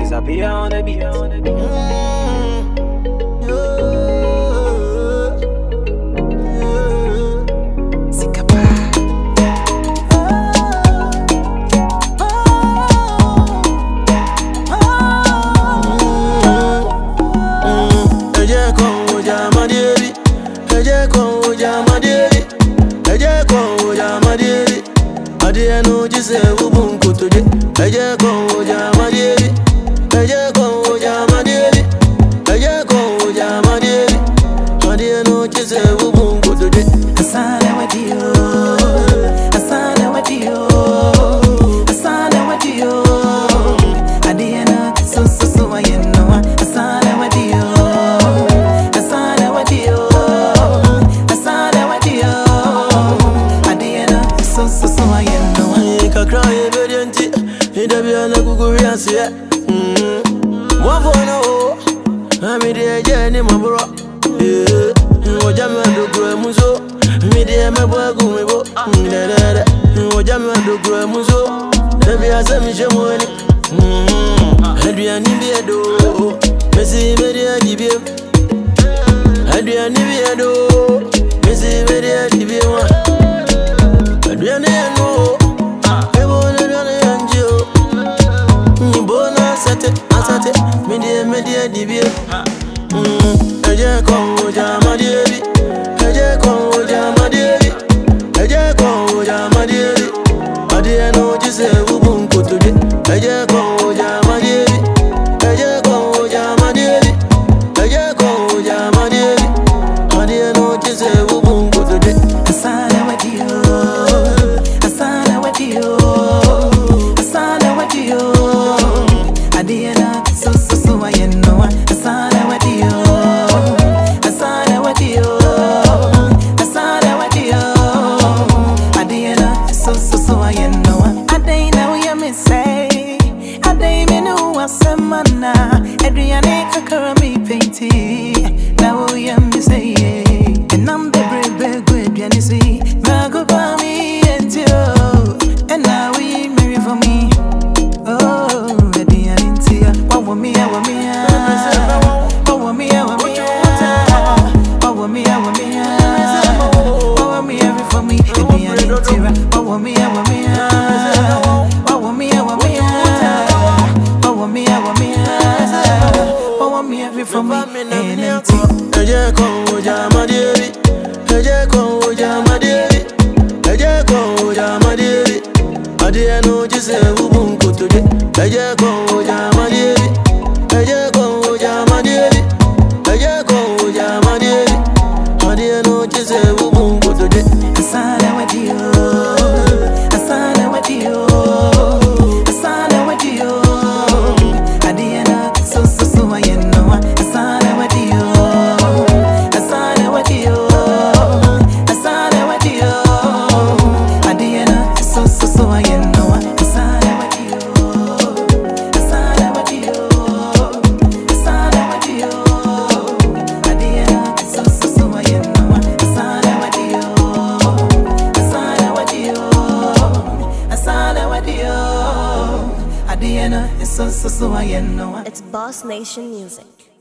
disappear on the beat. I know just a woman go to the I go Jama Devi. I go Jama Devi. I go Jama Devi. I know just a woman go to the Asana with you. Asana with you. Asana with you. Adiana, so I know. Asana with you. Asana with you. Asana with you. Adiana, so I know. Cry obedient, it be an agugurias yet. One for no, I'm in the agent, my bro. Ojama do Gramuso, Media Mabago, Ojama do Gramuso, Never has a mission money. Adrian Nibiado, Messi Media Dibia, Adrian Nibiado, Messi Media Dibia, Adrian no. Media Dibia. I go Jama Devi. I go Jama Devi. I go Jama Devi. I know just a woman go to the I go Jama Devi. I go Jama Devi. I go Jama Devi. I know just a woman go to the Asana with you. Asana with you. Asana with you. Adiana, so I know. Asana with you. Asana with you. Asana with you. Adiana, so I know. Adina, we are missing. Adina, no, what's a mana. Adriana, Kakarami painting. Now we are missing. And I'm the brave, good, and you see. Mago Bami and you. And now we marry for me. Oh, from me, I go Jama Devi. I go Jama Devi. I go Jama Devi. I know just a woman go to the I go Jama Devi. I go Jama Devi. I go Jama Devi. I know just a woman go to the Asana with you. Asana with you. Asana with you. Adiana, so I know. Asana with you. Asana with you. Asana with you. Adiana, so I know. Asana with you. Asana with you. Asana with you. Adiana, so I know. Asana with you. Asana with you. Asana with you. Adiana, so I know. It's Boss Nation Music.